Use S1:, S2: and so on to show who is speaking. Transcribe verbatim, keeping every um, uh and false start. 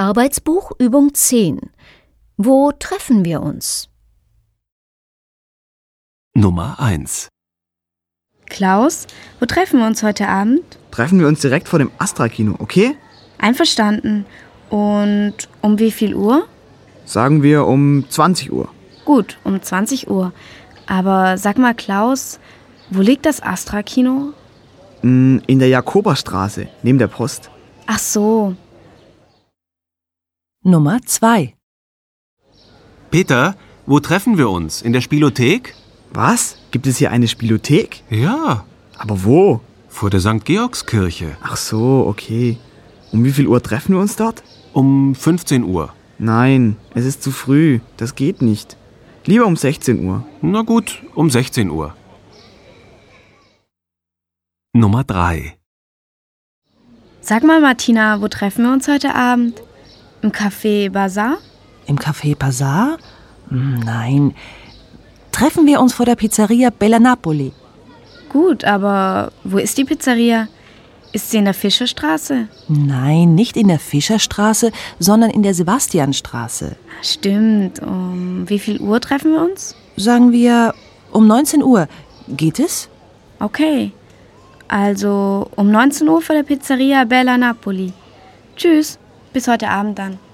S1: Arbeitsbuch Übung zehn. Wo treffen wir uns?
S2: Nummer eins.
S3: Klaus, wo treffen wir uns heute Abend?
S4: Treffen wir uns direkt vor dem Astra-Kino, okay?
S3: Einverstanden. Und um wie viel Uhr?
S4: Sagen wir um zwanzig Uhr.
S3: Gut, um zwanzig Uhr. Aber sag mal, Klaus, wo liegt das Astra-Kino?
S4: In der Jakoberstraße, neben der Post.
S3: Ach so.
S5: Nummer zwei.
S2: Peter, wo treffen wir uns? In der Spielothek?
S4: Was? Gibt es hier eine Spielothek?
S2: Ja,
S4: Aber wo?
S2: vor der Sankt Georgskirche.
S4: Ach so, okay. Um wie viel Uhr treffen wir uns dort?
S2: Um fünfzehn Uhr.
S4: Nein, es ist zu früh. Das geht nicht. Lieber um sechzehn Uhr.
S2: Na gut, um sechzehn Uhr. Nummer drei.
S3: Sag mal, Martina, wo treffen wir uns heute Abend? Im Café Bazar?
S5: Im Café Bazar? Hm, Nein. Treffen wir uns vor der Pizzeria Bella Napoli.
S3: Gut, aber wo ist die Pizzeria? Ist sie in der Fischerstraße?
S5: Nein, nicht in der Fischerstraße, sondern in der Sebastianstraße.
S3: Stimmt. Um wie viel Uhr treffen wir uns?
S5: Sagen wir um neunzehn Uhr. Geht es?
S3: Okay. Also um neunzehn Uhr vor der Pizzeria Bella Napoli. Tschüss, bis heute Abend dann.